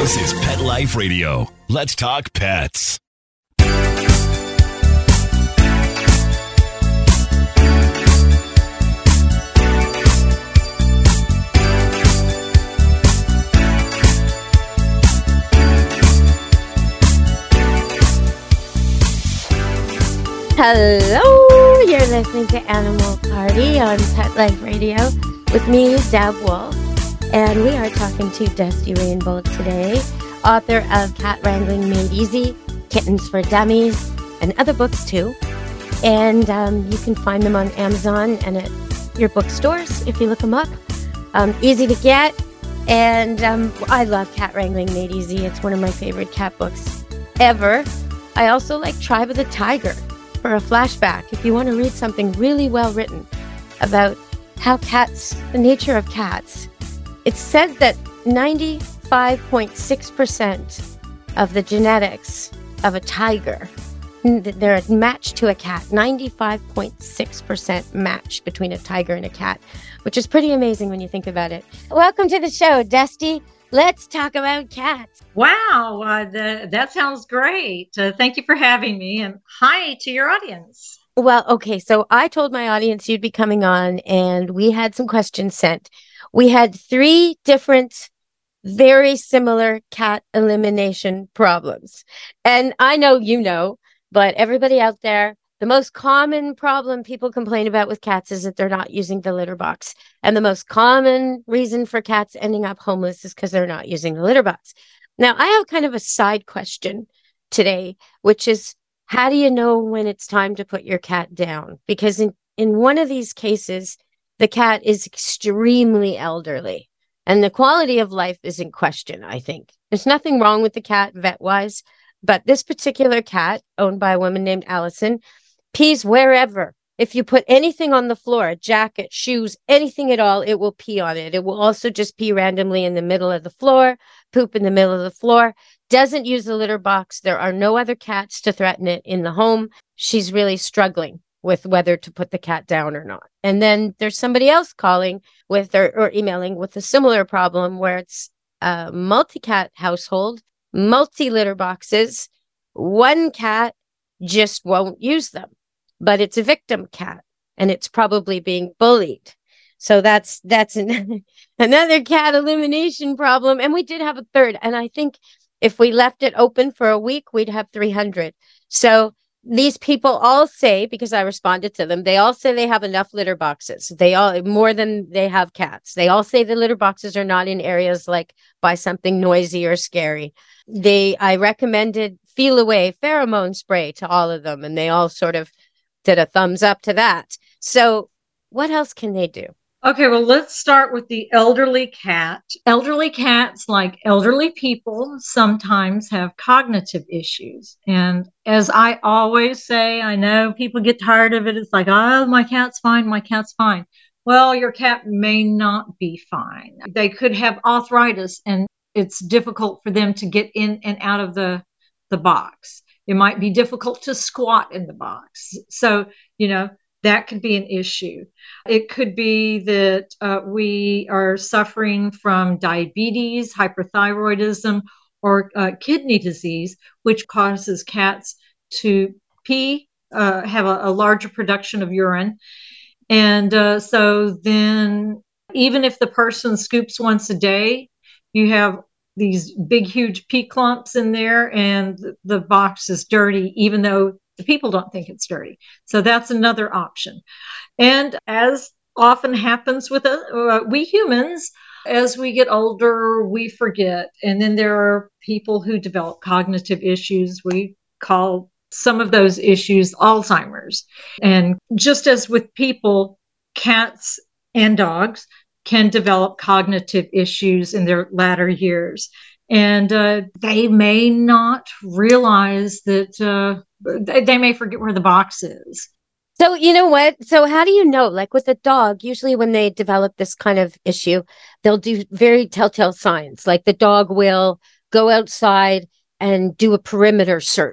This is Pet Life Radio. Let's talk pets. Hello, you're listening to Animal Party on Pet Life Radio with me, Deb Wolf, and we are talking to Dusty Rainbow today, author of Cat Wrangling Made Easy, Kittens for Dummies, and other books too. And you can find them on Amazon and at your bookstores if you look them up. Easy to get, and I love Cat Wrangling Made Easy. It's one of my favorite cat books ever. I also like Tribe of the Tiger. For a flashback, if you want to read something really well written about how cats, the nature of cats, it's said that 95.6% of the genetics of a tiger, they're matched to a cat, 95.6% match between a tiger and a cat, which is pretty amazing when you think about it. Welcome to the show, Dusty. Let's talk about cats. Wow, that sounds great. Thank you for having me, and hi to your audience. Well, okay, so I told my audience you'd be coming on, and we had some questions sent. We had 3 different, very similar cat elimination problems. And I know you know, but everybody out there, the most common problem people complain about with cats is that they're not using the litter box. And the most common reason for cats ending up homeless is because they're not using the litter box. Now, I have kind of a side question today, which is, how do you know when it's time to put your cat down? Because in one of these cases, the cat is extremely elderly and the quality of life is in question, I think. There's nothing wrong with the cat vet-wise, but this particular cat, owned by a woman named Allison, pees wherever. If you put anything on the floor, a jacket, shoes, anything at all, it will pee on it. It will also just pee randomly in the middle of the floor, poop in the middle of the floor, doesn't use the litter box. There are no other cats to threaten it in the home. She's really struggling with whether to put the cat down or not. And then there's somebody else calling with or emailing with a similar problem where it's a multi-cat household, multi-litter boxes, one cat just won't use them. But it's a victim cat, and it's probably being bullied. So that's another cat elimination problem. And we did have a third. And I think if we left it open for a week, we'd have 300. So these people all say, because I responded to them, they all say they have enough litter boxes. They all, more than they have cats. They all say the litter boxes are not in areas like by something noisy or scary. I recommended Feel Away pheromone spray to all of them, and they all sort of did a thumbs up to that. So what else can they do? Okay, well, let's start with the elderly cat. Elderly cats, like elderly people, sometimes have cognitive issues. And as I always say, I know people get tired of it. It's like, oh, my cat's fine, my cat's fine. Well, your cat may not be fine. They could have arthritis, and it's difficult for them to get in and out of the box. It might be difficult to squat in the box. So, that could be an issue. It could be that we are suffering from diabetes, hyperthyroidism, or kidney disease, which causes cats to pee, have a larger production of urine. And so then even if the person scoops once a day, you have these big, huge pee clumps in there, and the box is dirty, even though the people don't think it's dirty. So that's another option. And as often happens with we humans, as we get older, we forget. And then there are people who develop cognitive issues. We call some of those issues Alzheimer's. And just as with people, cats and dogs can develop cognitive issues in their latter years. And they may not realize that they may forget where the box is. So you know what? So how do you know? Like with a dog, usually when they develop this kind of issue, they'll do very telltale signs. Like the dog will go outside and do a perimeter search.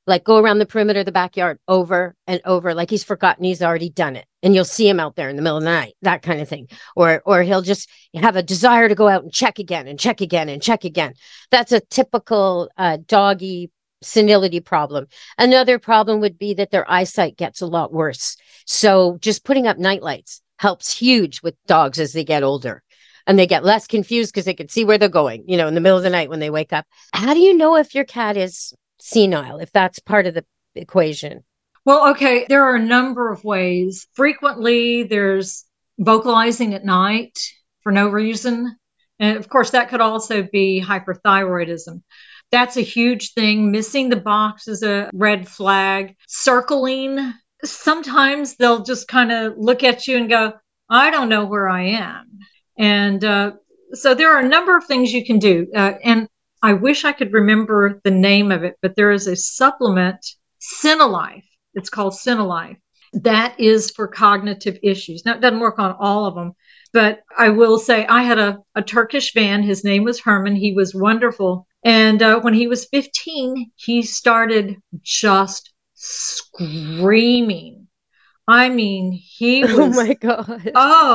Like go around the perimeter of the backyard over and over, like he's forgotten he's already done it. And you'll see him out there in the middle of the night, that kind of thing. Or he'll just have a desire to go out and check again and check again and check again. That's a typical doggy senility problem. Another problem would be that their eyesight gets a lot worse. So just putting up night lights helps huge with dogs as they get older. And they get less confused because they can see where they're going, in the middle of the night when they wake up. How do you know if your cat is senile, if that's part of the equation? Well, okay, there are a number of ways. Frequently, there's vocalizing at night for no reason. And of course, that could also be hyperthyroidism. That's a huge thing. Missing the box is a red flag. Circling, sometimes they'll just kind of look at you and go, I don't know where I am. And so there are a number of things you can do. And I wish I could remember the name of it, but there is a supplement, Cinelife. It's called Cinelife. That is for cognitive issues. Now, it doesn't work on all of them, but I will say I had a Turkish van. His name was Herman. He was wonderful. And when he was 15, he started just screaming. I mean, he was. Oh my God.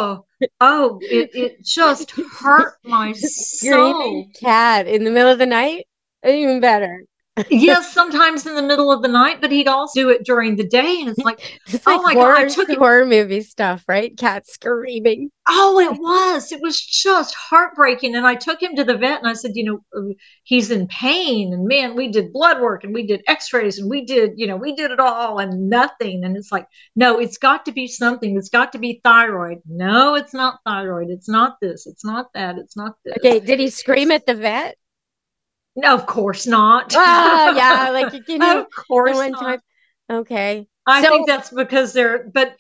It just hurt my soul. Cat in the middle of the night? Even better. Yes, sometimes in the middle of the night, but he'd also do it during the day. And it's like my God, I took horror movie stuff, right? Cat screaming. Oh, it was just heartbreaking. And I took him to the vet and I said, he's in pain. And man, we did blood work and we did x-rays and we did it all and nothing. And it's like, no, it's got to be something. It's got to be thyroid. No, it's not thyroid. It's not this. It's not that. It's not this. Okay. Did he scream at the vet? No, of course not. Oh, yeah. Like, of course not. Time. Okay. I think that's because but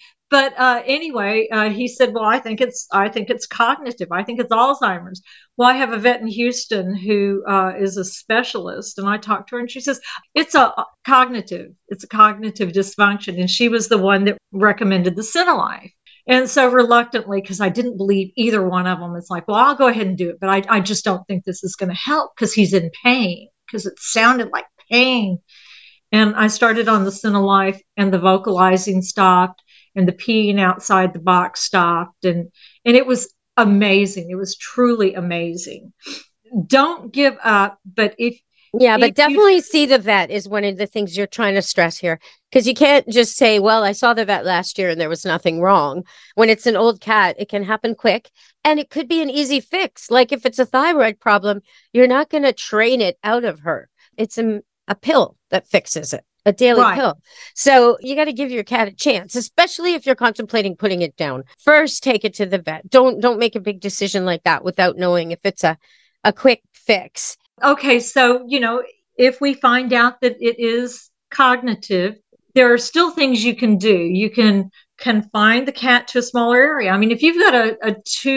anyway, he said, well, I think it's cognitive. I think it's Alzheimer's. Well, I have a vet in Houston who is a specialist, and I talked to her and she says, it's a cognitive dysfunction. And she was the one that recommended the Cinelife. And so reluctantly, because I didn't believe either one of them, it's like, well, I'll go ahead and do it. But I just don't think this is going to help because he's in pain, because it sounded like pain. And I started on the Cinelife and the vocalizing stopped and the peeing outside the box stopped. And it was amazing. It was truly amazing. Don't give up. But but definitely see the vet is one of the things you're trying to stress here, because you can't just say, well, I saw the vet last year and there was nothing wrong. When it's an old cat, it can happen quick and it could be an easy fix. Like if it's a thyroid problem, you're not going to train it out of her. It's a pill that fixes it, a daily pill. So you got to give your cat a chance, especially if you're contemplating putting it down. First, take it to the vet. Don't make a big decision like that without knowing if it's a quick fix. Okay, so, if we find out that it is cognitive, there are still things you can do. You can confine the cat to a smaller area. I mean, if you've got a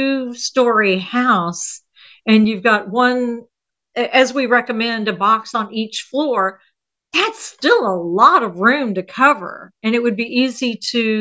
2-story house and you've got one, as we recommend, a box on each floor, that's still a lot of room to cover. And it would be easy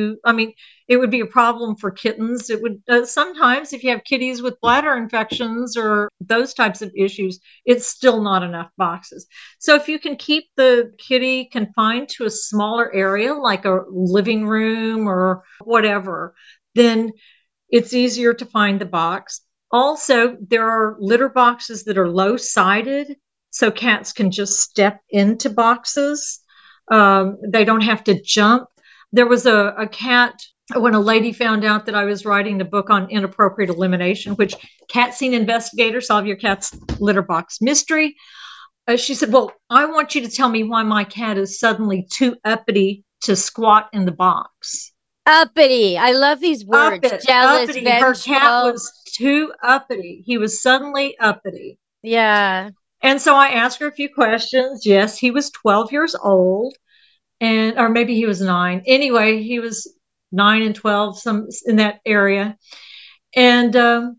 it would be a problem for kittens. It would sometimes, if you have kitties with bladder infections or those types of issues, it's still not enough boxes. So if you can keep the kitty confined to a smaller area, like a living room or whatever, then it's easier to find the box. Also, there are litter boxes that are low-sided, so cats can just step into boxes. They don't have to jump. There was a cat, when a lady found out that I was writing a book on inappropriate elimination, which Cat Scene Investigator, Solve Your Cat's Litter Box Mystery, she said, well, I want you to tell me why my cat is suddenly too uppity to squat in the box. Uppity. I love these words. Jealous, uppity. Her cat was too uppity. He was suddenly uppity. Yeah. And so I asked her a few questions. Yes, he was 12 years old, or maybe he was 9. Anyway, he was 9 and 12, some in that area. And,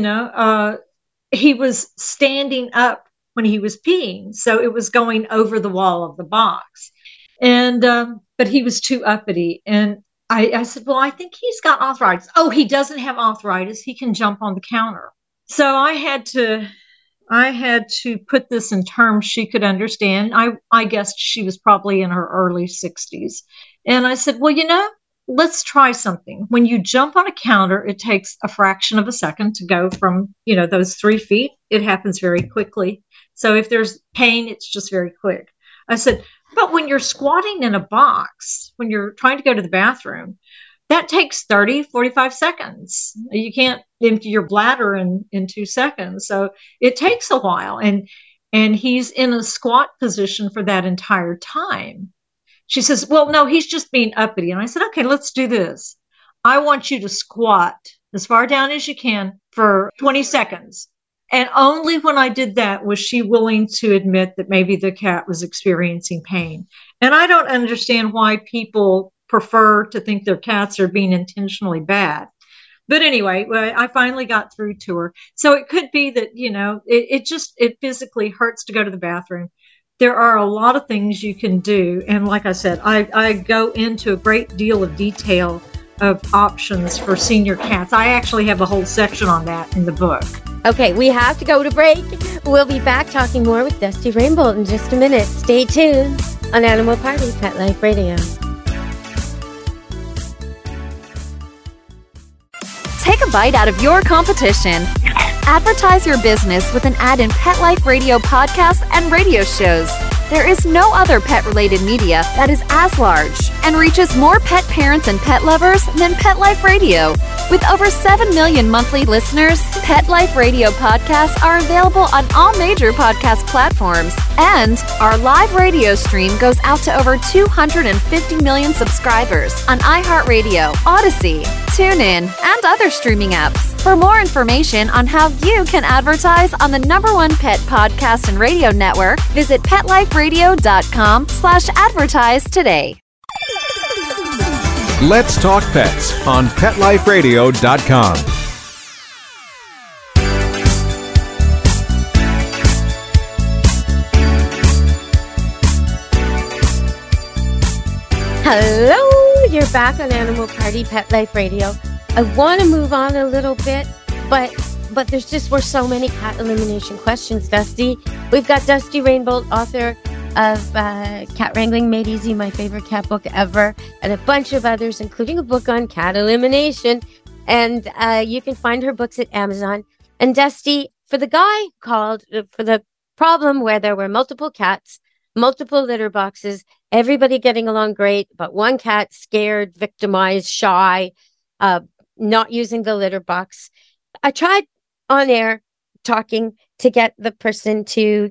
he was standing up when he was peeing. So it was going over the wall of the box. And, but he was too uppity. And I said, well, I think he's got arthritis. Oh, he doesn't have arthritis. He can jump on the counter. So I had to I had to put this in terms she could understand. I guessed she was probably in her early 60s. And I said, well, let's try something. When you jump on a counter, it takes a fraction of a second to go from, those 3 feet. It happens very quickly. So if there's pain, it's just very quick. I said, but when you're squatting in a box, when you're trying to go to the bathroom, that takes 30, 45 seconds. You can't empty your bladder in 2 seconds. So it takes a while. And he's in a squat position for that entire time. She says, well, no, he's just being uppity. And I said, okay, let's do this. I want you to squat as far down as you can for 20 seconds. And only when I did that was she willing to admit that maybe the cat was experiencing pain. And I don't understand why people prefer to think their cats are being intentionally bad. But anyway, I finally got through to her. So it could be that, it physically hurts to go to the bathroom. There are a lot of things you can do. And like I said, I go into a great deal of detail of options for senior cats. I actually have a whole section on that in the book. Okay, we have to go to break. We'll be back talking more with Dusty Rainbolt in just a minute. Stay tuned on Animal Party Pet Life Radio. Take a bite out of your competition. Advertise your business with an ad in Pet Life Radio podcasts and radio shows. There is no other pet-related media that is as large and reaches more pet parents and pet lovers than Pet Life Radio. With over 7 million monthly listeners, Pet Life Radio podcasts are available on all major podcast platforms. And our live radio stream goes out to over 250 million subscribers on iHeartRadio, Odyssey, TuneIn, and other streaming apps. For more information on how you can advertise on the #1 pet podcast and radio network, visit PetLifeRadio.com/advertise today. Let's Talk Pets on PetLifeRadio.com. Hello, you're back on Animal Party Pet Life Radio. I want to move on a little bit, but we're so many cat elimination questions, Dusty. We've got Dusty Rainbolt, author of Cat Wrangling Made Easy, my favorite cat book ever, and a bunch of others, including a book on cat elimination. And you can find her books at Amazon. And Dusty, for the problem where there were multiple cats, multiple litter boxes, everybody getting along great, but one cat scared, victimized, shy, not using the litter box. I tried on air talking to get the person to,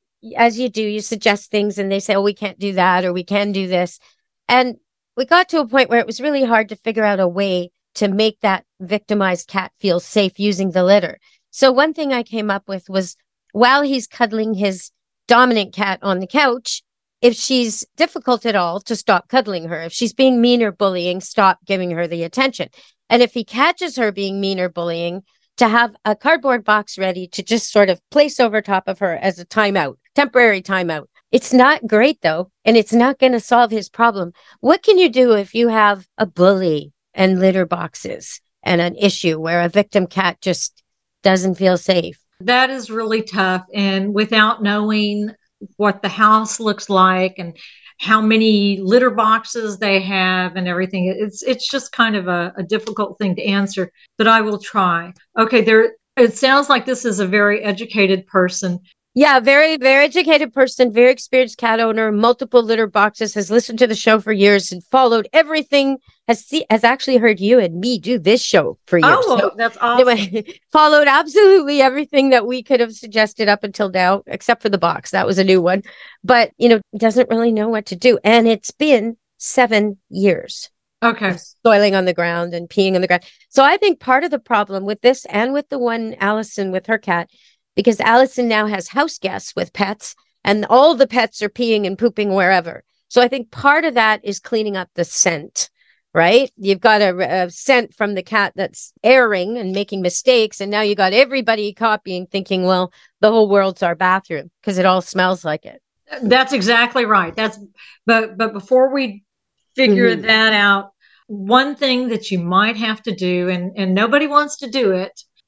as you do, you suggest things and they say, oh, we can't do that or we can do this. And we got to a point where it was really hard to figure out a way to make that victimized cat feel safe using the litter. So one thing I came up with was, while he's cuddling his dominant cat on the couch, if she's difficult at all, to stop cuddling her. If she's being mean or bullying, stop giving her the attention. And if he catches her being mean or bullying, to have a cardboard box ready to just sort of place over top of her as a timeout, temporary timeout. It's not great, though, and it's not going to solve his problem. What can you do if you have a bully and litter boxes and an issue where a victim cat just doesn't feel safe? That is really tough. And without knowing what the house looks like and how many litter boxes they have and everything, it's just kind of a difficult thing to answer, but I will try. Okay, it sounds like this is a very educated person. Yeah, very, very educated person, very experienced cat owner, multiple litter boxes, has listened to the show for years and followed everything, has actually heard you and me do this show for years. Oh, so, that's awesome. Anyway, followed absolutely everything that we could have suggested up until now, except for the box. That was a new one. But, doesn't really know what to do. And it's been 7 years. Okay. Soiling on the ground and peeing on the ground. So I think part of the problem with this and with the one Allison with her cat, because Allison now has house guests with pets and all the pets are peeing and pooping wherever. So I think part of that is cleaning up the scent, right? You've got a scent from the cat that's erring and making mistakes. And now you got everybody copying, thinking, well, the whole world's our bathroom because it all smells like it. That's exactly right. But before we figure that out, one thing that you might have to do, and nobody wants to do it,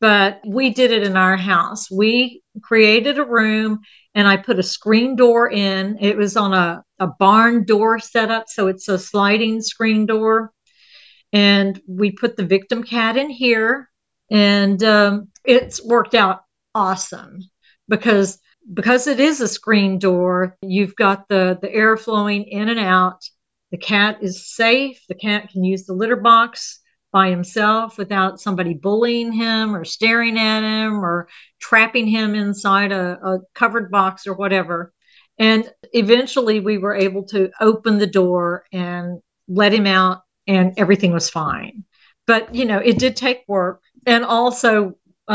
but we did it in our house. We created a room and I put a screen door in. It was on a barn door setup, so it's a sliding screen door. And we put the victim cat in here, and it's worked out awesome because it is a screen door. You've got the air flowing in and out. The cat is safe. The cat can use the litter box by himself without somebody bullying him or staring at him or trapping him inside a covered box or whatever. And eventually we were able to open the door and let him out, and everything was fine. But, it did take work. And also,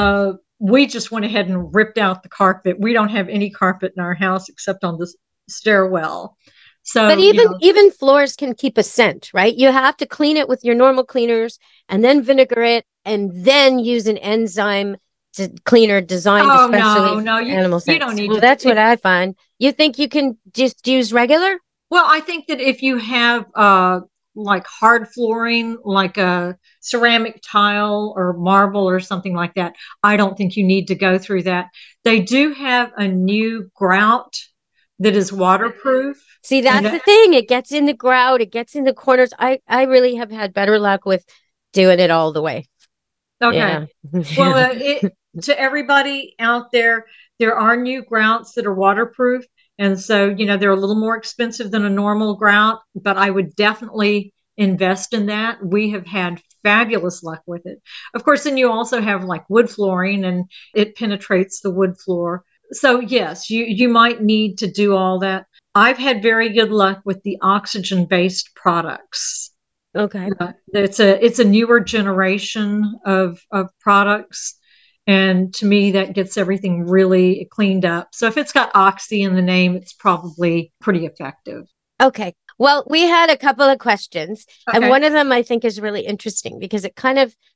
we just went ahead and ripped out the carpet. We don't have any carpet in our house except on the stairwell. So, but even floors can keep a scent, right? You have to clean it with your normal cleaners and then vinegar it and then use an enzyme cleaner designed especially for animal scents. You don't need to. That's what I find. You think you can just use regular? Well, I think that if you have like hard flooring, like a ceramic tile or marble or something like that, I don't think you need to go through that. They do have a new grout that is waterproof. See, that's the thing. It gets in the grout. It gets in the corners. I really have had better luck with doing it all the way. Okay. Yeah. Well, to everybody out there are new grouts that are waterproof. And so, they're a little more expensive than a normal grout, but I would definitely invest in that. We have had fabulous luck with it. Of course, then you also have like wood flooring and it penetrates the wood floor. So yes, you might need to do all that. I've had very good luck with the oxygen-based products. Okay. It's a newer generation of products. And to me, that gets everything really cleaned up. So if it's got oxy in the name, it's probably pretty effective. Okay. Well, we had a couple of questions, and one of them I think is really interesting because it kind of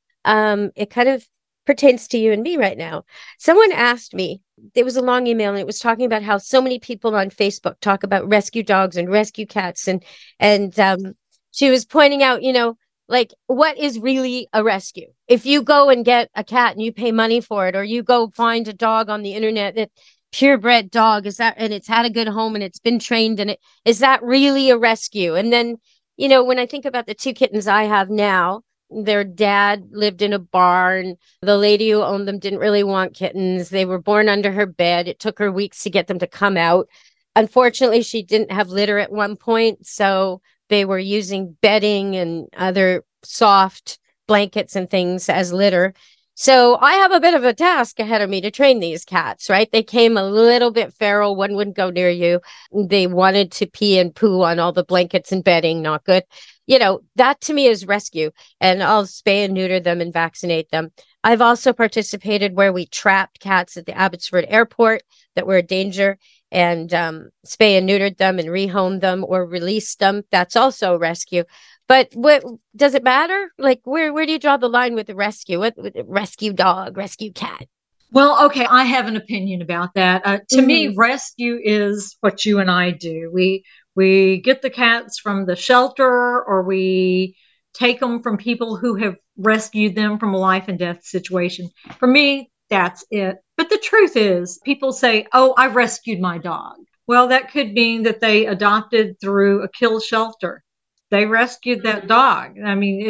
pertains to you and me right now. Someone asked me, it was a long email, and it was talking about how so many people on Facebook talk about rescue dogs and rescue cats, and she was pointing out, like, what is really a rescue? If you go and get a cat and you pay money for it, or you go find a dog on the internet that purebred dog, and it's had a good home and it's been trained, and is that really a rescue? And then, when I think about the two kittens I have now, their dad lived in a barn. The lady who owned them didn't really want kittens. They were born under her bed. It took her weeks to get them to come out. Unfortunately, she didn't have litter at one point, so they were using bedding and other soft blankets and things as litter. So I have a bit of a task ahead of me to train these cats, right? They came a little bit feral. One wouldn't go near you. They wanted to pee and poo on all the blankets and bedding. Not good. That to me is rescue. And I'll spay and neuter them and vaccinate them. I've also participated where we trapped cats at the Abbotsford Airport that were a danger, and spay and neutered them and rehomed them or released them. That's also rescue. But what does it matter? Like, where do you draw the line with the rescue? What rescue dog, rescue cat? Well, okay, I have an opinion about that. To me, rescue is what you and I do. We get the cats from the shelter, or we take them from people who have rescued them from a life and death situation. For me, that's it. But the truth is, people say, "Oh, I rescued my dog." Well, that could mean that they adopted through a kill shelter. They rescued that dog. I mean,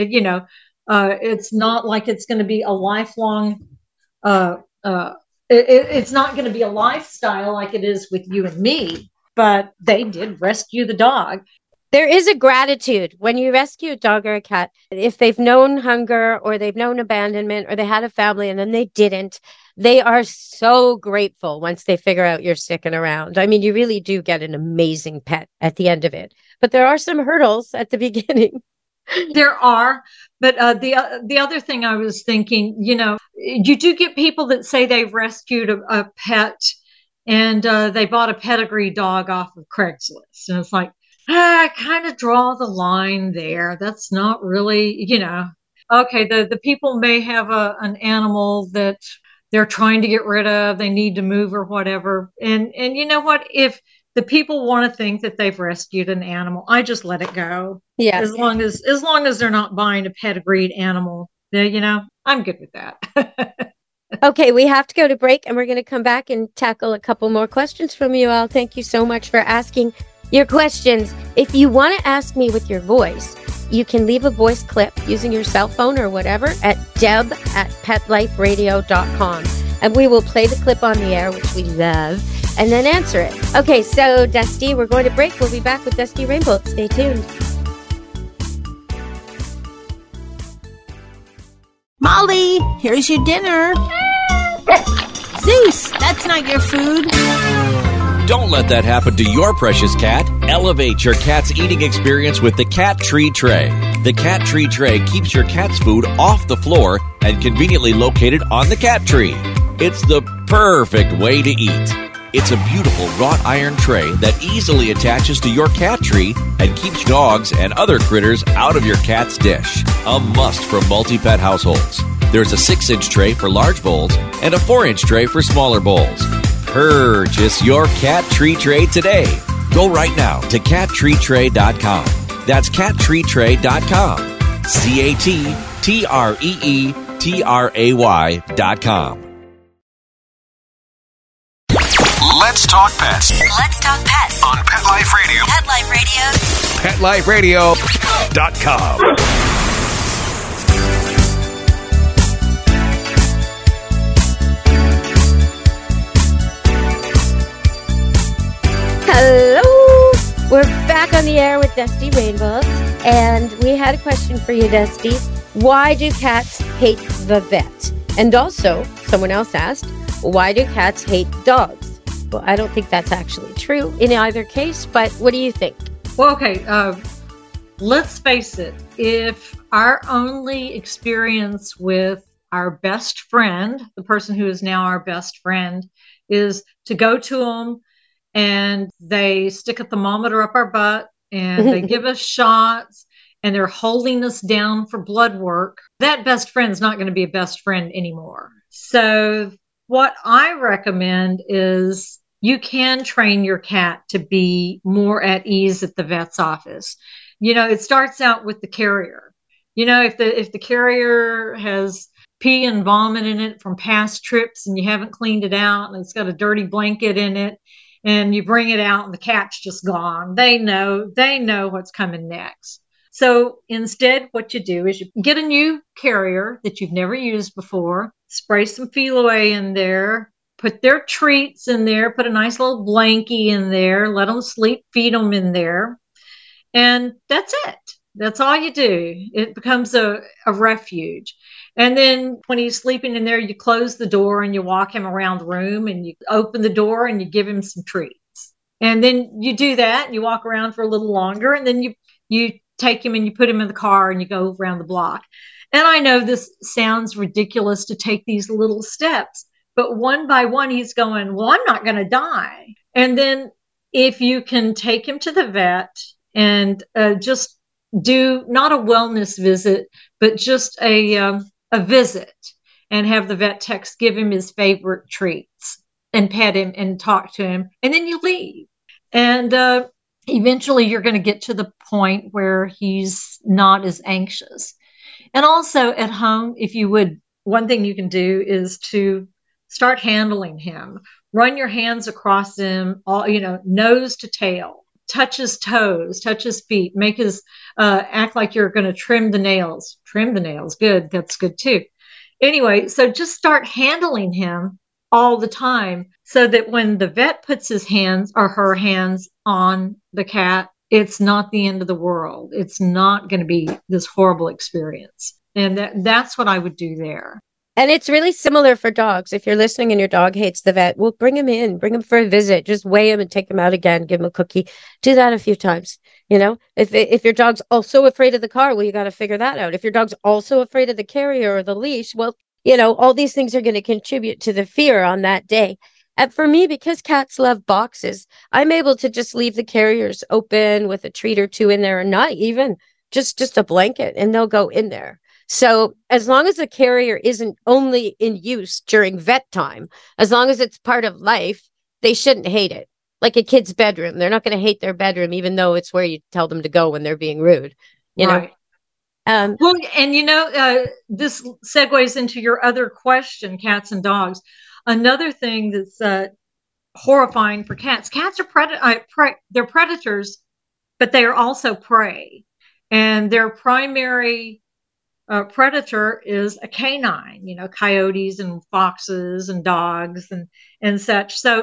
it's not like it's going to be a lifelong, it's not going to be a lifestyle like it is with you and me, but they did rescue the dog. There is a gratitude when you rescue a dog or a cat. If they've known hunger or they've known abandonment or they had a family and then they didn't, they are so grateful once they figure out you're sticking around. I mean, you really do get an amazing pet at the end of it. But there are some hurdles at the beginning. There are. But the other thing I was thinking, you do get people that say they've rescued a pet and they bought a pedigree dog off of Craigslist. And it's like, I kind of draw the line there. That's not really, okay, the people may have an animal that they're trying to get rid of, they need to move or whatever. And you know what? If the people want to think that they've rescued an animal, I just let it go. Yeah. As long as they're not buying a pedigreed animal, I'm good with that. Okay, we have to go to break, and we're going to come back and tackle a couple more questions from you all. Thank you so much for asking your questions. If you want to ask me with your voice, you can leave a voice clip using your cell phone or whatever at deb@petliferadio.com. And we will play the clip on the air, which we love, and then answer it. Okay, so Dusty, we're going to break. We'll be back with Dusty Rainbow. Stay tuned. Molly, here's your dinner. Zeus, that's not your food. Don't let that happen to your precious cat. Elevate your cat's eating experience with the Cat Tree Tray. The Cat Tree Tray keeps your cat's food off the floor and conveniently located on the cat tree. It's the perfect way to eat. It's a beautiful wrought iron tray that easily attaches to your cat tree and keeps dogs and other critters out of your cat's dish. A must for multi-pet households. There's a 6-inch tray for large bowls and a 4-inch tray for smaller bowls. Purchase your Cat Tree Tray today. Go right now to cattreetray.com. That's cattreetray.com. cattreetray.com. Let's talk pets Let's talk pets on Pet Life Radio. Pet Life Radio. PetLifeRadio.com. Hello! We're back on the air with Dusty Rainbow, and we had a question for you, Dusty. Why do cats hate the vet? And also, someone else asked, why do cats hate dogs? Well, I don't think that's actually true in either case, but what do you think? Well, okay, let's face it. If our only experience with our best friend, the person who is now our best friend, is to go to them and they stick a thermometer up our butt and they give us shots and they're holding us down for blood work, that best friend's not going to be a best friend anymore. So what I recommend is you can train your cat to be more at ease at the vet's office. You know, it starts out with the carrier. You know, if the carrier has pee and vomit in it from past trips and you haven't cleaned it out and it's got a dirty blanket in it and you bring it out and the cat's just gone, they know what's coming next. So instead, what you do is you get a new carrier that you've never used before, spray some Feliway in there, put their treats in there, put a nice little blankie in there, let them sleep, feed them in there. And that's it. That's all you do. It becomes a refuge. And then when he's sleeping in there, you close the door and you walk him around the room and you open the door and you give him some treats. And then you do that and you walk around for a little longer and then you take him and you put him in the car and you go around the block. And I know this sounds ridiculous to take these little steps, but one by one, he's going, well, I'm not going to die. And then if you can take him to the vet and just do not a wellness visit, but just a visit and have the vet techs give him his favorite treats and pet him and talk to him. And then you leave. And eventually you're going to get to the point where he's not as anxious. And also at home, if you would, one thing you can do is to start handling him. Run your hands across him, all, nose to tail. Touch his toes, touch his feet, make his, act like you're going to trim the nails. Trim the nails. Good. That's good too. Anyway, so just start handling him all the time so that when the vet puts his hands or her hands on the cat, it's not the end of the world. It's not going to be this horrible experience. And that's what I would do there. And it's really similar for dogs. If you're listening and your dog hates the vet, well, bring him in, bring him for a visit, just weigh him and take him out again, give him a cookie. Do that a few times. If your dog's also afraid of the car, well, you got to figure that out. If your dog's also afraid of the carrier or the leash, well, all these things are going to contribute to the fear on that day. And for me, because cats love boxes, I'm able to just leave the carriers open with a treat or two in there, and not even just a blanket, and they'll go in there. So as long as the carrier isn't only in use during vet time, as long as it's part of life, they shouldn't hate it. Like a kid's bedroom. They're not going to hate their bedroom, even though it's where you tell them to go when they're being rude, you know? Well, and this segues into your other question, cats and dogs. Another thing that's horrifying for cats. Cats are they're predators, but they are also prey, and their primary predator is a canine. Coyotes and foxes and dogs and such. So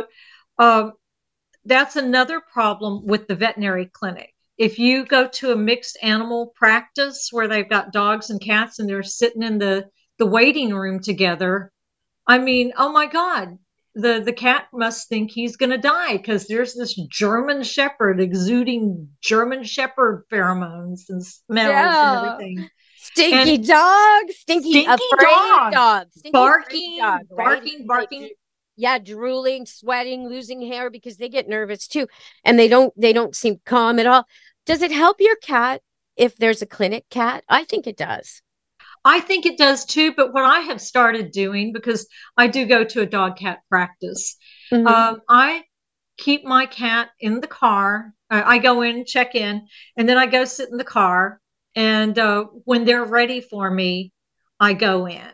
that's another problem with the veterinary clinic. If you go to a mixed animal practice where they've got dogs and cats and they're sitting in the waiting room together, I mean, oh my God, the cat must think he's going to die because there's this German Shepherd exuding German Shepherd pheromones and smells and everything. Stinky dog, stinky afraid dog, barking, right? barking. Yeah, drooling, sweating, losing hair because they get nervous too, and they don't seem calm at all. Does it help your cat if there's a clinic cat? I think it does. I think it does too, but what I have started doing, because I do go to a dog cat practice, I keep my cat in the car. I go in, check in, and then I go sit in the car. And when they're ready for me, I go in.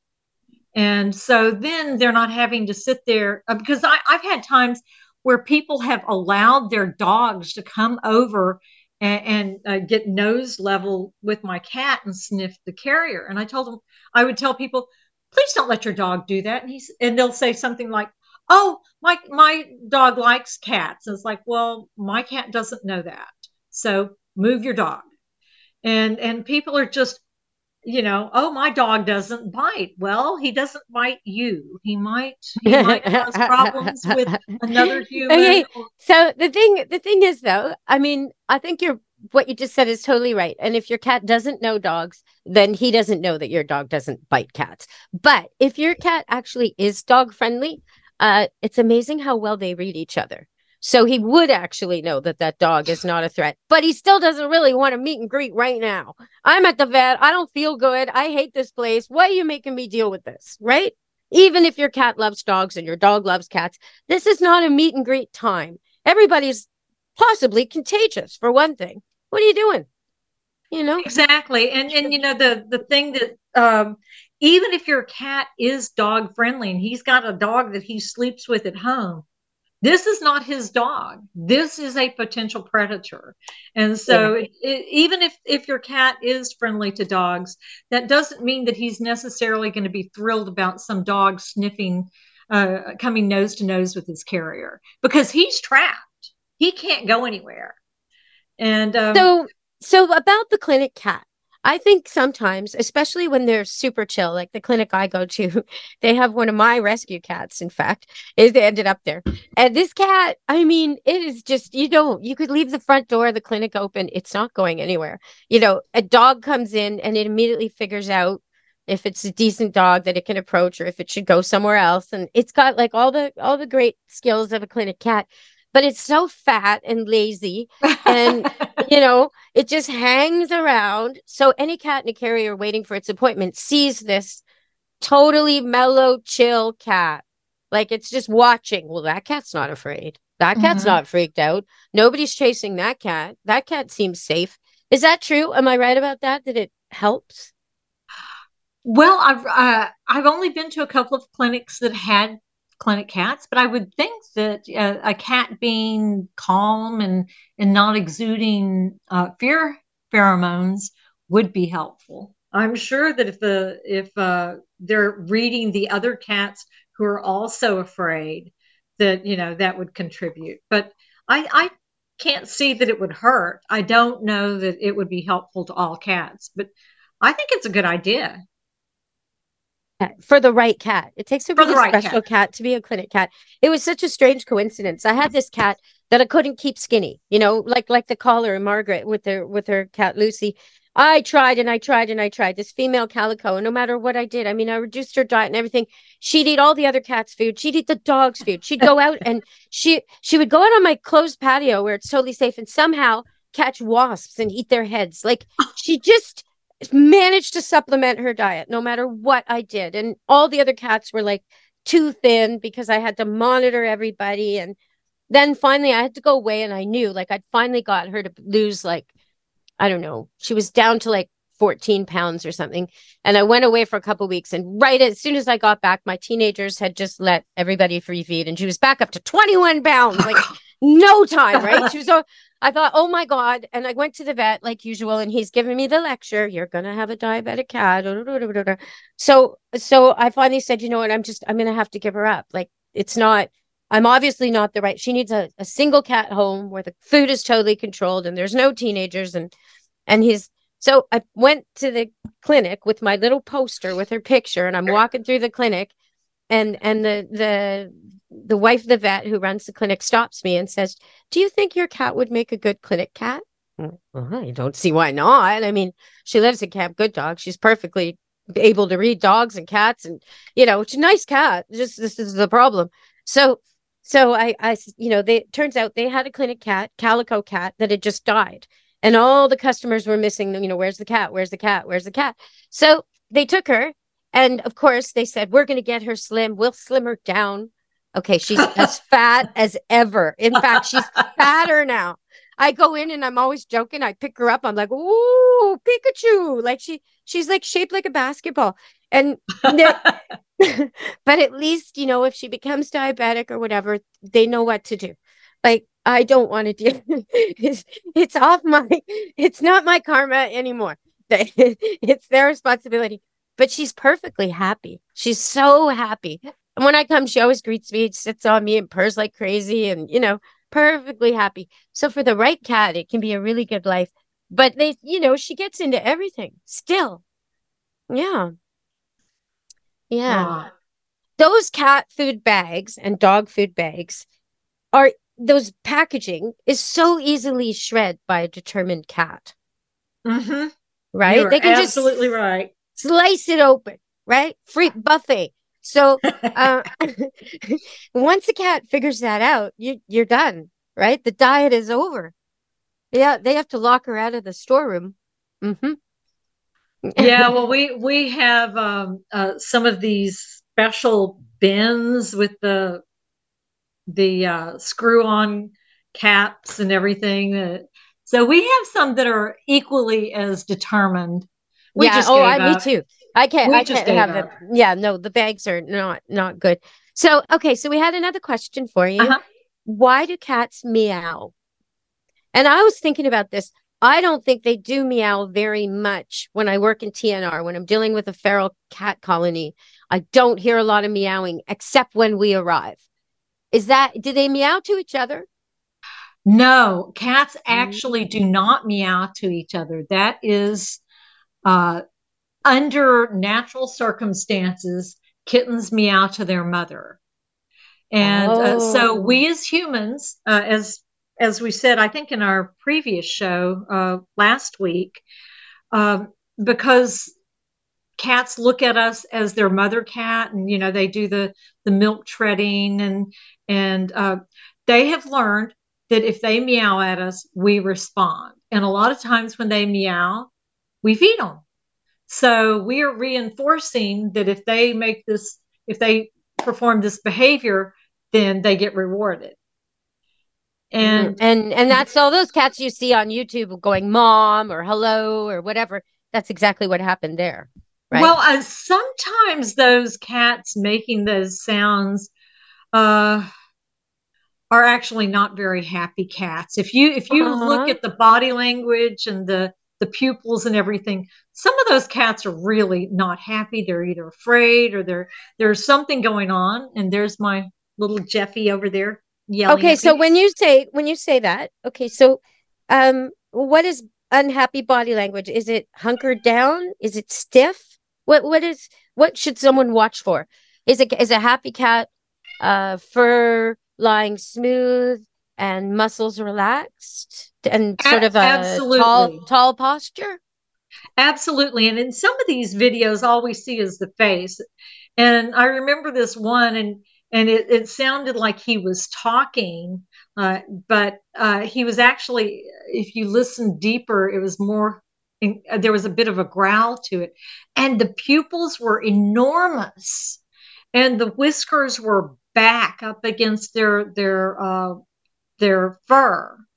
And so then they're not having to sit there because I've had times where people have allowed their dogs to come over and get nose level with my cat and sniff the carrier. And I would tell people, please don't let your dog do that. And they'll say something like, oh, my dog likes cats. And it's like, well, my cat doesn't know that. So move your dog. And people are just, oh, my dog doesn't bite. Well, he doesn't bite you. He might cause problems with another human. Okay. So the thing is, though, I mean, I think what you just said is totally right. And if your cat doesn't know dogs, then he doesn't know that your dog doesn't bite cats. But if your cat actually is dog friendly, it's amazing how well they read each other. So he would actually know that dog is not a threat, but he still doesn't really want to meet and greet right now. I'm at the vet. I don't feel good. I hate this place. Why are you making me deal with this? Right? Even if your cat loves dogs and your dog loves cats, this is not a meet and greet time. Everybody's possibly contagious for one thing. What are you doing? Exactly. And the thing that even if your cat is dog friendly and he's got a dog that he sleeps with at home, this is not his dog. This is a potential predator. And so even if your cat is friendly to dogs, that doesn't mean that he's necessarily going to be thrilled about some dog sniffing, coming nose to nose with his carrier, because he's trapped. He can't go anywhere. And so about the clinic cat, I think sometimes, especially when they're super chill, like the clinic I go to, they have one of my rescue cats, in fact, they ended up there. And this cat, I mean, it is just, you could leave the front door of the clinic open. It's not going anywhere. A dog comes in and it immediately figures out if it's a decent dog that it can approach or if it should go somewhere else. And it's got like all the great skills of a clinic cat. But it's so fat and lazy and, it just hangs around. So any cat in a carrier waiting for its appointment sees this totally mellow, chill cat. Like it's just watching. Well, that cat's not afraid. That cat's not freaked out. Nobody's chasing that cat. That cat seems safe. Is that true? Am I right about that? That it helps? Well, I've only been to a couple of clinics that had clinic cats, but I would think that a cat being calm and not exuding fear pheromones would be helpful. I'm sure that if they're reading the other cats who are also afraid, that that would contribute. But I can't see that it would hurt. I don't know that it would be helpful to all cats, but I think it's a good idea. For the right cat. It takes a really special cat to be a clinic cat. It was such a strange coincidence. I had this cat that I couldn't keep skinny, like the caller and Margaret with her cat Lucy. I tried and I tried and I tried this female calico, and no matter what I did, I mean, I reduced her diet and everything. She'd eat all the other cats' food. She'd eat the dog's food. She'd go out and she would go out on my closed patio where it's totally safe and somehow catch wasps and eat their heads. Like she just managed to supplement her diet no matter what I did. And all the other cats were like too thin because I had to monitor everybody. And then finally I had to go away and I knew like I'd finally got her to lose like, I don't know, she was down to like 14 pounds or something. And I went away for a couple of weeks. And right as soon as I got back, my teenagers had just let everybody free feed. And she was back up to 21 pounds, like no time, right? She was so, I thought, oh my God. And I went to the vet like usual. And he's giving me the lecture. You're going to have a diabetic cat. So I finally said, you know what? I'm going to have to give her up. Like, I'm obviously not the right. She needs a single cat home where the food is totally controlled and there's no teenagers. So I went to the clinic with my little poster with her picture, and I'm walking through the clinic, and the wife of the vet who runs the clinic stops me and says, "Do you think your cat would make a good clinic cat?" I don't see why not. I mean, she lives at Camp Good Dog. She's perfectly able to read dogs and cats, and it's a nice cat. Just this is the problem. So turns out they had a clinic cat, calico cat, that had just died. And all the customers were missing them. Where's the cat? Where's the cat? Where's the cat? So they took her. And of course, they said, we're going to get her slim. We'll slim her down. Okay. She's as fat as ever. In fact, she's fatter now. I go in and I'm always joking. I pick her up. I'm like, ooh, Pikachu. Like she's like shaped like a basketball. And but at least, if she becomes diabetic or whatever, they know what to do. Like, I don't want to do it's not my karma anymore. It's their responsibility. But she's perfectly happy. She's so happy. And when I come, she always greets me, sits on me and purrs like crazy and, perfectly happy. So for the right cat, it can be a really good life. But she gets into everything still. Yeah. Yeah. Wow. Those cat food bags and dog food bags those packaging is so easily shred by a determined cat. Mm-hmm. Right? You're they can absolutely just right. slice it open, right? Free buffet. So once a cat figures that out, you're done, right? The diet is over. Yeah, they have to lock her out of the storeroom. Mm-hmm. Yeah, well, we have some of these special bins with the screw-on caps and everything. So we have some that are equally as determined. Me too. I can't have up. them. Yeah, no, the bags are not good. So, okay, so we had another question for you. Uh-huh. Why do cats meow? And I was thinking about this. I don't think they do meow very much when I work in TNR, when I'm dealing with a feral cat colony. I don't hear a lot of meowing except when we arrive. Do they meow to each other? No, cats actually do not meow to each other. That is under natural circumstances, kittens meow to their mother. And so we as humans, as we said, I think in our previous show last week, because cats look at us as their mother cat, and they do the milk treading, and they have learned that if they meow at us, we respond. And a lot of times when they meow, we feed them. So we are reinforcing that if they perform this behavior, then they get rewarded. And that's all those cats you see on YouTube going mom or hello or whatever. That's exactly what happened there. Right? Well, sometimes those cats making those sounds are actually not very happy cats. If you look at the body language and the pupils and everything, some of those cats are really not happy. They're either afraid or there's something going on. And there's my little Jeffy over there yelling. Okay, so when you say that, okay, so what is unhappy body language? Is it hunkered down? Is it stiff? What should someone watch for? Is a happy cat fur lying smooth and muscles relaxed and sort of a tall posture? Absolutely. And in some of these videos, all we see is the face. And I remember this one, and it sounded like he was talking, but he was actually, if you listen deeper, it was more, there was a bit of a growl to it. And the pupils were enormous. And the whiskers were back up against their fur.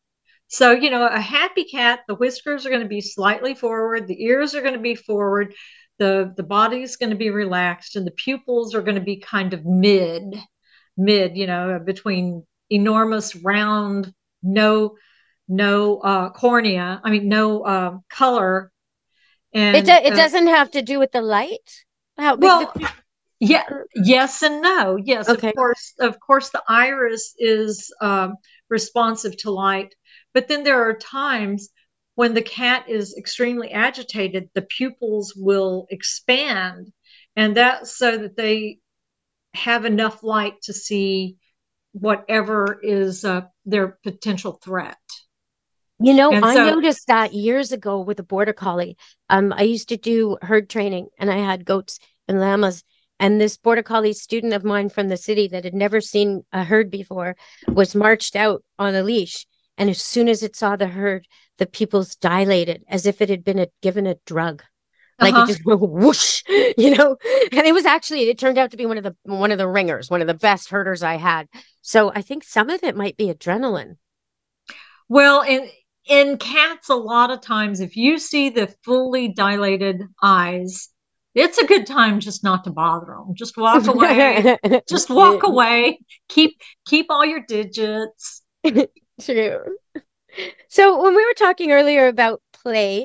So, a happy cat, the whiskers are going to be slightly forward, the ears are going to be forward, the body is going to be relaxed, and the pupils are going to be kind of mid, between enormous, round, no cornea. I mean, no color. And it doesn't have to do with the light. How big well, yeah, yes and no. Yes, okay. Of course, the iris is responsive to light, but then there are times when the cat is extremely agitated, the pupils will expand, and that's so that they have enough light to see whatever is their potential threat. I noticed that years ago with a border collie. I used to do herd training, and I had goats and llamas. And this border collie student of mine from the city that had never seen a herd before was marched out on a leash. And as soon as it saw the herd, the pupils dilated as if it had been given a drug. Like it just went whoosh, And it turned out to be one of the ringers, one of the best herders I had. So I think some of it might be adrenaline. Well, in cats, a lot of times, if you see the fully dilated eyes, it's a good time just not to bother them. Just walk away. Just walk away. Keep all your digits. True. So when we were talking earlier about play,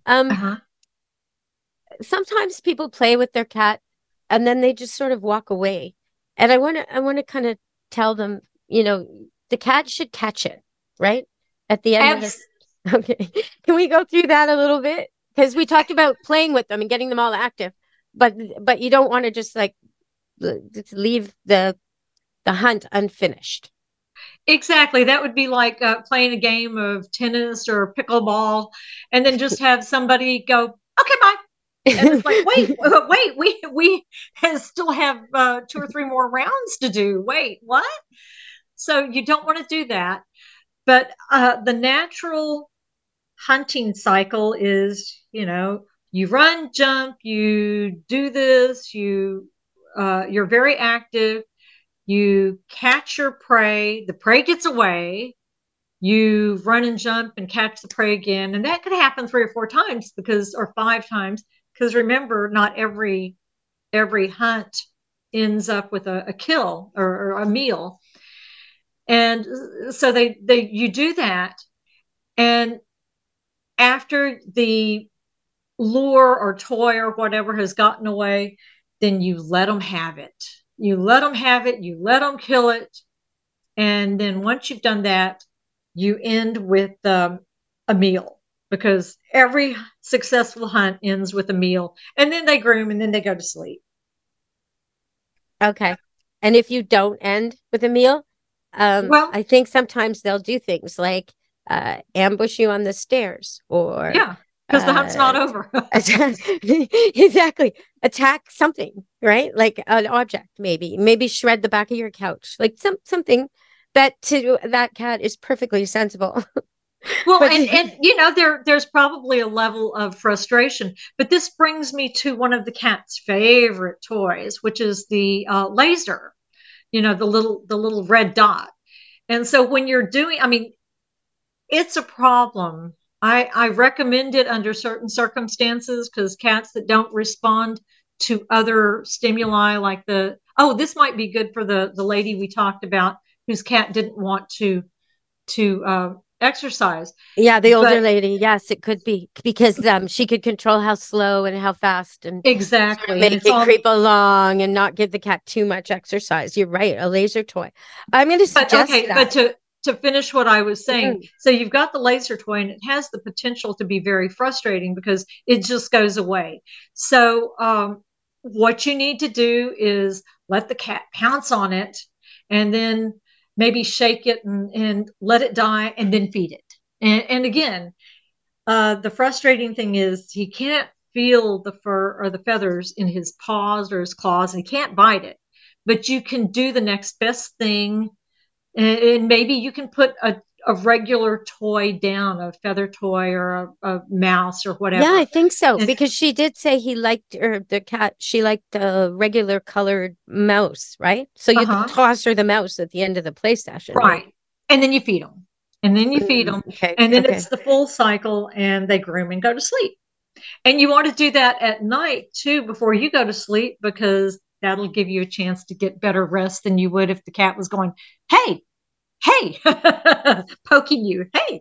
sometimes people play with their cat and then they just sort of walk away. And I want to kind of tell them, the cat should catch it, right? At the end of this. Okay. Can we go through that a little bit? Because we talked about playing with them and getting them all active, but you don't want to just leave the hunt unfinished. Exactly. That would be like playing a game of tennis or pickleball and then just have somebody go, okay, bye. And it's like, wait, we still have 2 or 3 more rounds to do. Wait, what? So you don't want to do that. But the natural hunting cycle is, you run, jump, you do this, you're very active, you catch your prey, the prey gets away, you run and jump and catch the prey again. And that could happen 3 or 4 times or 5 times, because remember, not every hunt ends up with a kill or a meal. And so you do that. And after the lure or toy or whatever has gotten away, then you let them have it. You let them have it. You let them kill it. And then once you've done that, you end with a meal, because every successful hunt ends with a meal. And then they groom and then they go to sleep. Okay. And if you don't end with a meal, I think sometimes they'll do things like ambush you on the stairs, or because the hunt's not over. Exactly. Attack something, right? Like an object, maybe shred the back of your couch, like something that to that cat is perfectly sensible. Well, and there's probably a level of frustration, but this brings me to one of the cat's favorite toys, which is the laser. The little red dot. And so when you're doing, it's a problem. I recommend it under certain circumstances, because cats that don't respond to other stimuli, like this might be good for the lady we talked about whose cat didn't want to exercise. Yeah, the older lady. Yes, it could be because she could control how slow and how fast, and exactly make it creep along and not give the cat too much exercise. You're right, a laser toy. I'm going to suggest that. But to finish what I was saying, so you've got the laser toy, and it has the potential to be very frustrating because it just goes away. So what you need to do is let the cat pounce on it, and then maybe shake it and let it die, and then feed it. And again, the frustrating thing is he can't feel the fur or the feathers in his paws or his claws, and he can't bite it. But you can do the next best thing, and maybe you can put a regular toy down, a feather toy or a mouse or whatever. Yeah, I think so, because she did say the cat, she liked a regular colored mouse, right? So you can toss her the mouse at the end of the play session. Right. And then you feed them. and then you feed them. Okay. And then okay. it's the full cycle, and they groom and go to sleep. And you want to do that at night too, before you go to sleep, because that'll give you a chance to get better rest than you would if the cat was going, hey, hey, poking you. Hey.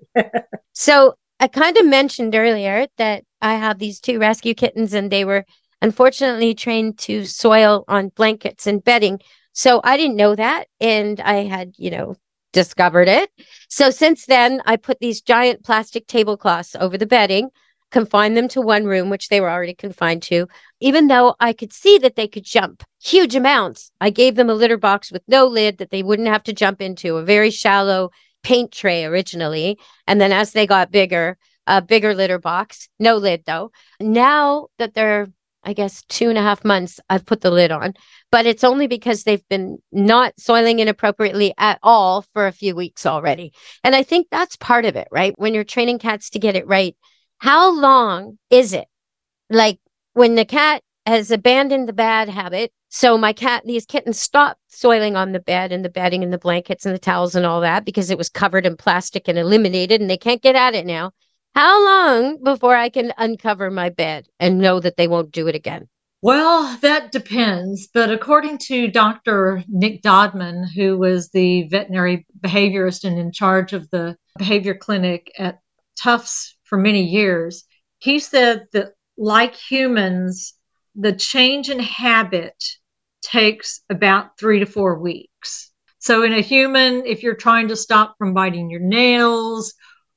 So I kind of mentioned earlier that I have these 2 rescue kittens, and they were unfortunately trained to soil on blankets and bedding. So I didn't know that. And I had, discovered it. So since then, I put these giant plastic tablecloths over the bedding, confined them to one room, which they were already confined to. Even though I could see that they could jump huge amounts, I gave them a litter box with no lid that they wouldn't have to jump into, a very shallow paint tray originally. And then as they got bigger, a bigger litter box, no lid though. Now that they're, I guess, 2.5 months, I've put the lid on, but it's only because they've been not soiling inappropriately at all for a few weeks already. And I think that's part of it, right? When you're training cats to get it right, how long is it? Like when the cat has abandoned the bad habit. So these kittens stopped soiling on the bed and the bedding and the blankets and the towels and all that because it was covered in plastic and eliminated, and they can't get at it now. How long before I can uncover my bed and know that they won't do it again? Well, that depends. But according to Dr. Nick Dodman, who was the veterinary behaviorist and in charge of the behavior clinic at Tufts for many years, he said that, like humans, the change in habit takes about 3 to 4 weeks. So in a human, if you're trying to stop from biting your nails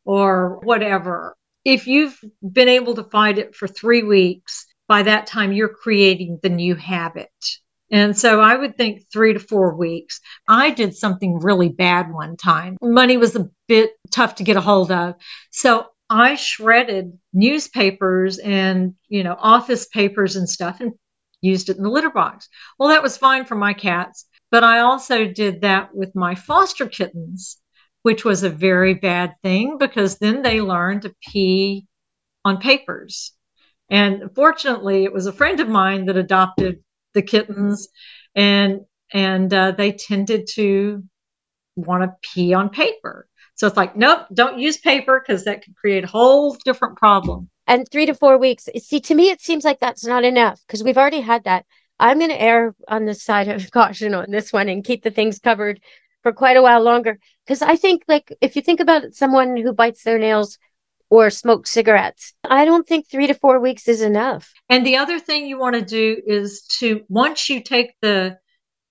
or whatever, if you've been able to fight it for 3 weeks, by that time you're creating the new habit. And so I would think 3 to 4 weeks. I did something really bad one time. Money was a bit tough to get a hold of. So I shredded newspapers and, office papers and stuff and used it in the litter box. Well, that was fine for my cats, but I also did that with my foster kittens, which was a very bad thing because then they learned to pee on papers. And fortunately, it was a friend of mine that adopted the kittens, and they tended to want to pee on paper. So it's like, nope, don't use paper because that could create a whole different problem. And 3 to 4 weeks. See, to me, it seems like that's not enough because we've already had that. I'm going to err on the side of caution on this one and keep the things covered for quite a while longer. Because I think, like, if you think about someone who bites their nails or smokes cigarettes, I don't think 3 to 4 weeks is enough. And the other thing you want to do is once you take the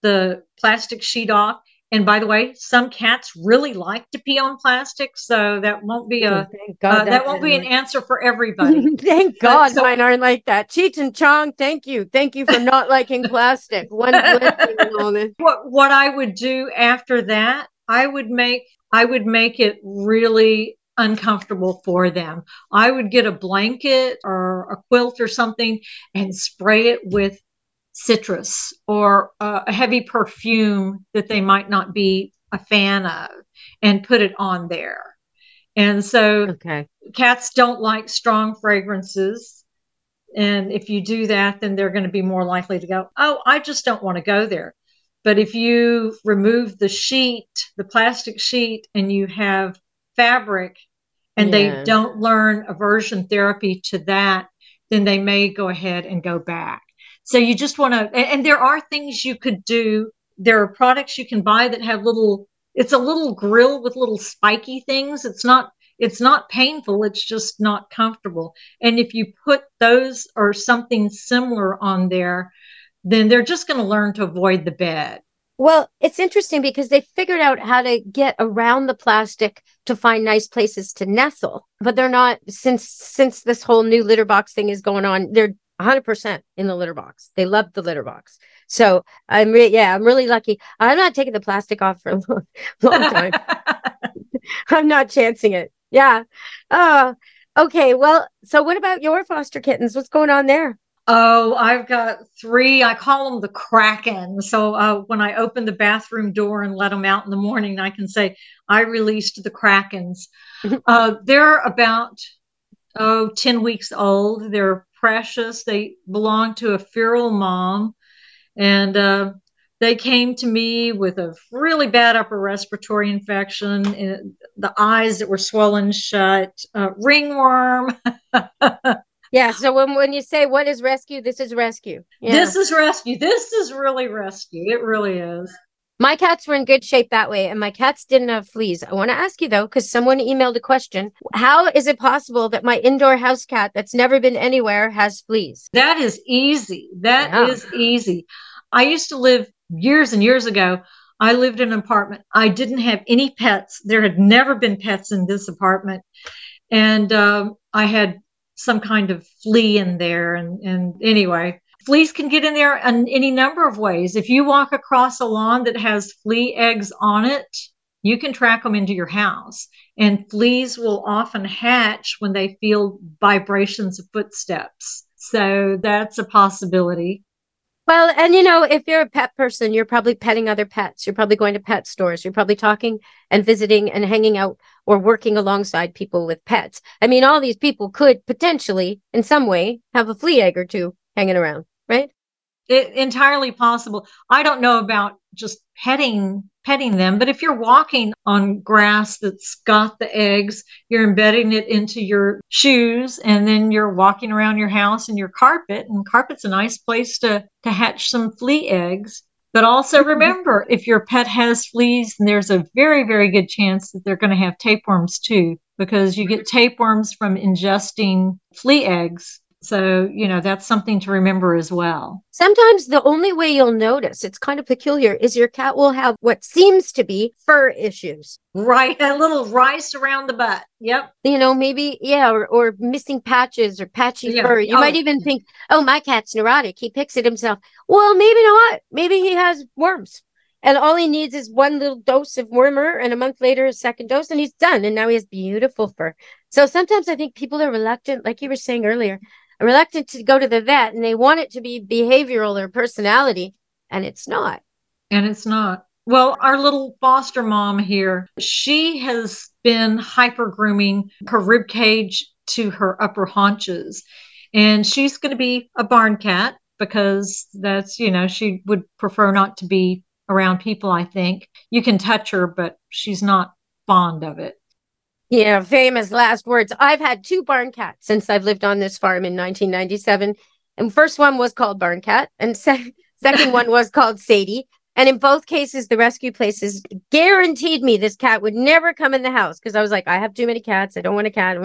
plastic sheet off, and by the way, some cats really like to pee on plastic, so that won't be that won't be an answer for everybody. Thank God mine aren't like that. Cheech and Chong, thank you for not liking plastic. One moment. What I would do after that, I would make it really uncomfortable for them. I would get a blanket or a quilt or something and spray it with citrus or a heavy perfume that they might not be a fan of and put it on there. And so cats don't like strong fragrances. And if you do that, then they're going to be more likely to go, oh, I just don't want to go there. But if you remove the sheet, the plastic sheet, and you have fabric and they don't learn aversion therapy to that, then they may go ahead and go back. So you just want to, and there are things you could do. There are products you can buy that have it's a little grill with little spiky things. It's not painful. It's just not comfortable. And if you put those or something similar on there, then they're just going to learn to avoid the bed. Well, it's interesting because they figured out how to get around the plastic to find nice places to nestle, but they're not, since this whole new litter box thing is going on, they're 100% in the litter box. They love the litter box. So I'm really lucky. I'm not taking the plastic off for a long time. I'm not chancing it. Yeah. Okay. Well, so what about your foster kittens? What's going on there? Oh, I've got 3. I call them the Kraken. So when I open the bathroom door and let them out in the morning, I can say, I released the Krakens. They're about 10 weeks old. They're precious. They belong to a feral mom. And They came to me with a really bad upper respiratory infection, and the eyes that were swollen shut, ringworm. Yeah. So when you say what is rescue, this is rescue. Yeah. This is rescue. This is really rescue. It really is. My cats were in good shape that way, and my cats didn't have fleas. I want to ask you, though, because someone emailed a question. How is it possible that my indoor house cat that's never been anywhere has fleas? That is easy. That is easy. I used to live years and years ago. I lived in an apartment. I didn't have any pets. There had never been pets in this apartment. And I had some kind of flea in there. And anyway, fleas can get in there in any number of ways. If you walk across a lawn that has flea eggs on it, you can track them into your house. And fleas will often hatch when they feel vibrations of footsteps. So that's a possibility. Well, and if you're a pet person, you're probably petting other pets. You're probably going to pet stores. You're probably talking and visiting and hanging out or working alongside people with pets. I mean, all these people could potentially, in some way, have a flea egg or two hanging around, right? Entirely possible. I don't know about just petting them, but if you're walking on grass that's got the eggs, you're embedding it into your shoes, and then you're walking around your house in your carpet, and carpet's a nice place to hatch some flea eggs. But also remember, if your pet has fleas, then there's a very, very good chance that they're going to have tapeworms too, because you get tapeworms from ingesting flea eggs. So, that's something to remember as well. Sometimes the only way you'll notice, it's kind of peculiar, is your cat will have what seems to be fur issues. Right. A little rice around the butt. Yep. Maybe, yeah, or missing patches or patchy fur. You might even think, oh, my cat's neurotic. He picks it himself. Well, maybe not. Maybe he has worms. And all he needs is one little dose of wormer, and a month later, a second dose, and he's done. And now he has beautiful fur. So sometimes I think people are reluctant, like you were saying earlier, reluctant to go to the vet, and they want it to be behavioral or personality, and it's not. And it's not. Well, our little foster mom here, she has been hyper grooming her rib cage to her upper haunches, and she's going to be a barn cat because that's, she would prefer not to be around people. I think you can touch her, but she's not fond of it. Yeah, famous last words. I've had 2 barn cats since I've lived on this farm in 1997. And first one was called Barn Cat, and second one was called Sadie. And in both cases, the rescue places guaranteed me this cat would never come in the house because I was like, I have too many cats. I don't want a cat.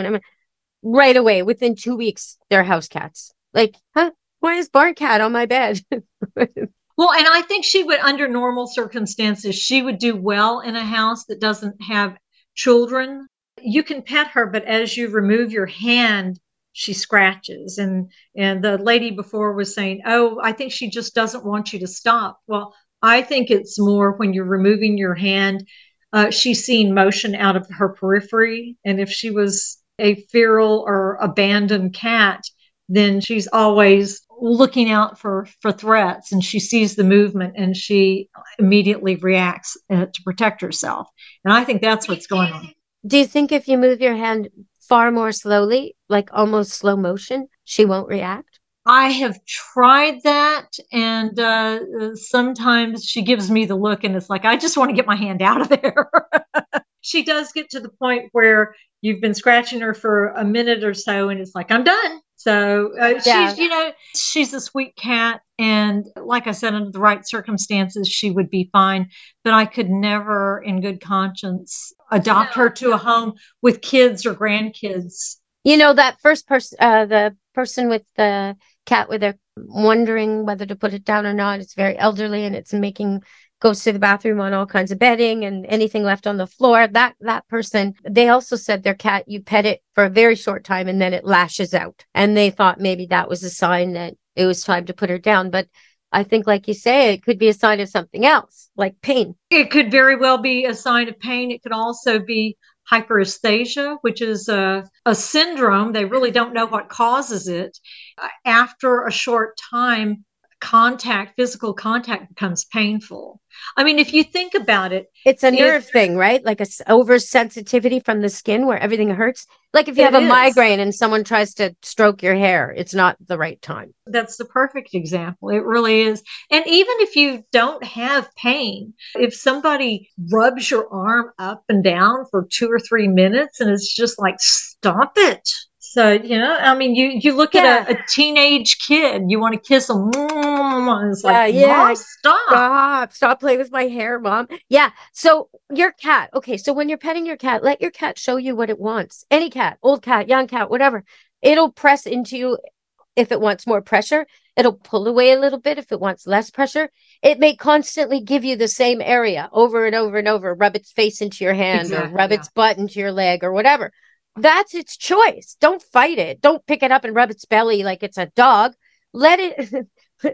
Right away, within 2 weeks, they're house cats. Like, why is Barn Cat on my bed? Well, and I think she would, under normal circumstances, she would do well in a house that doesn't have children. You can pet her, but as you remove your hand, she scratches. And the lady before was saying, oh, I think she just doesn't want you to stop. Well, I think it's more when you're removing your hand, she's seeing motion out of her periphery. And if she was a feral or abandoned cat, then she's always looking out for threats, and she sees the movement and she immediately reacts to protect herself. And I think that's what's going on. Do you think if you move your hand far more slowly, like almost slow motion, she won't react? I have tried that, and sometimes she gives me the look, and it's like, I just want to get my hand out of there. She does get to the point where you've been scratching her for a minute or so, and it's like, I'm done. So she's a sweet cat. And like I said, under the right circumstances, she would be fine. But I could never, in good conscience, adopt her to a home with kids or grandkids. That first person, the person with the cat where they're wondering whether to put it down or not, it's very elderly, and it's goes to the bathroom on all kinds of bedding and anything left on the floor. That person, they also said their cat, you pet it for a very short time and then it lashes out. And they thought maybe that was a sign that it was time to put her down. But I think, like you say, it could be a sign of something else, like pain. It could very well be a sign of pain. It could also be hyperesthesia, which is a syndrome. They really don't know what causes it. After a short time, physical contact becomes painful. I mean, if you think about it, it's a nerve thing, right? Like a oversensitivity from the skin where everything hurts. Like if you have a migraine and someone tries to stroke your hair, it's not the right time. That's the perfect example. It really is. And even if you don't have pain, if somebody rubs your arm up and down for 2 or 3 minutes and it's just like, stop it. So, I mean, you look at a teenage kid, you want to kiss them. It's like, Mom, stop playing with my hair, Mom. Yeah. So your cat. Okay. So when you're petting your cat, let your cat show you what it wants. Any cat, old cat, young cat, whatever. It'll press into you if it wants more pressure. It'll pull away a little bit if it wants less pressure. It may constantly give you the same area over and over and over. Rub its face into your hand or rub its butt into your leg or whatever. That's its choice. Don't fight it. Don't pick it up and rub its belly like it's a dog. Let it,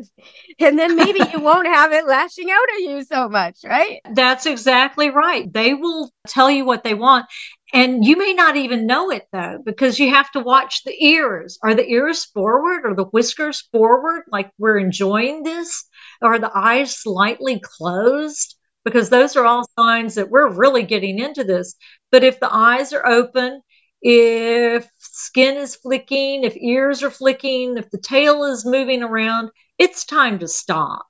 and then maybe you won't have it lashing out at you so much, right? That's exactly right. They will tell you what they want. And you may not even know it, though, because you have to watch the ears. Are the ears forward or the whiskers forward, like we're enjoying this? Or are the eyes slightly closed? Because those are all signs that we're really getting into this. But if the eyes are open, if skin is flicking, if ears are flicking, if the tail is moving around, it's time to stop.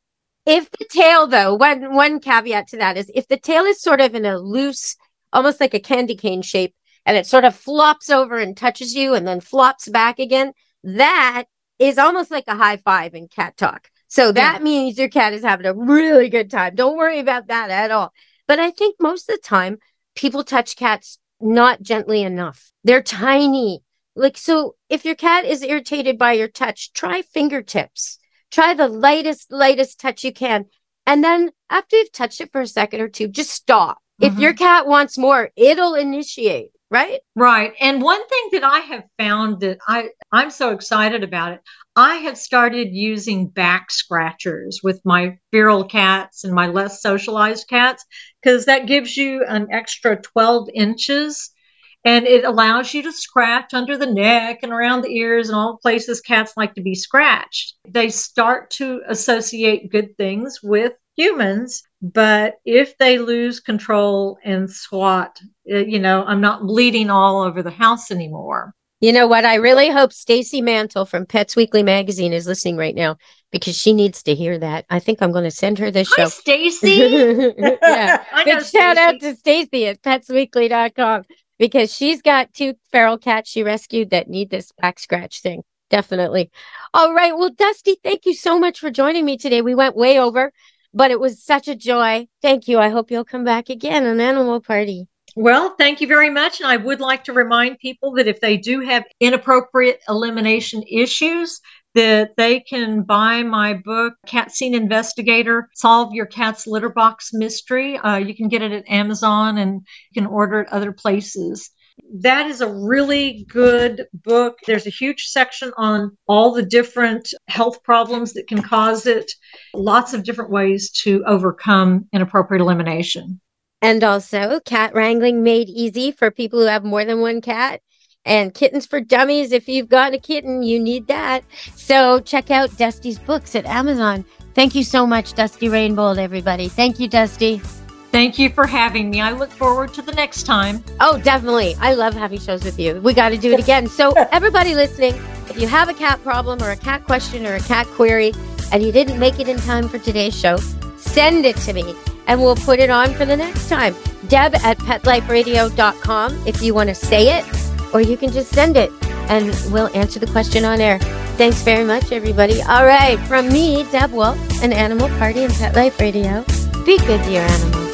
If the tail, though, one caveat to that is if the tail is sort of in a loose, almost like a candy cane shape, and it sort of flops over and touches you and then flops back again, that is almost like a high five in cat talk. So that means your cat is having a really good time. Don't worry about that at all. But I think most of the time people touch cats not gently enough. They're tiny. Like, so if your cat is irritated by your touch, try fingertips. Try the lightest touch you can. And then after you've touched it for a second or two, just stop. If your cat wants more, it'll initiate, right? Right. And one thing that I have found that I'm so excited about it, I have started using back scratchers with my feral cats and my less socialized cats, because that gives you an extra 12 inches and it allows you to scratch under the neck and around the ears and all places cats like to be scratched. They start to associate good things with humans, but if they lose control and swat, I'm not bleeding all over the house anymore. You know what? I really hope Stacy Mantle from Pets Weekly magazine is listening right now, because she needs to hear that. I think I'm going to send her this show. Hi, Stacy. Yeah. Big shout out to Stacy at petsweekly.com, because she's got 2 feral cats she rescued that need this back scratch thing. Definitely. All right. Well, Dusty, thank you so much for joining me today. We went way over, but it was such a joy. Thank you. I hope you'll come back again on Animal Party. Well, thank you very much. And I would like to remind people that if they do have inappropriate elimination issues, that they can buy my book, Cat Scene Investigator, Solve Your Cat's Litter Box Mystery. You can get it at Amazon and you can order it other places. That is a really good book. There's a huge section on all the different health problems that can cause it. Lots of different ways to overcome inappropriate elimination. And also Cat Wrangling Made Easy for people who have more than one cat. And Kittens for Dummies. If you've got a kitten, you need that. So check out Dusty's books at Amazon. Thank you so much, Dusty Rainbold, everybody. Thank you, Dusty. Thank you for having me. I look forward to the next time. Oh, definitely. I love having shows with you. We got to do it again. So everybody listening, if you have a cat problem or a cat question or a cat query and you didn't make it in time for today's show, send it to me and we'll put it on for the next time. Deb at PetLifeRadio.com if you want to say it, or you can just send it and we'll answer the question on air. Thanks very much, everybody. All right. From me, Deb Wolf, and Animal Party and Pet Life Radio, be good to your animals.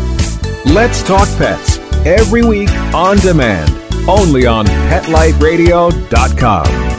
Let's Talk Pets, every week on demand, only on PetLifeRadio.com.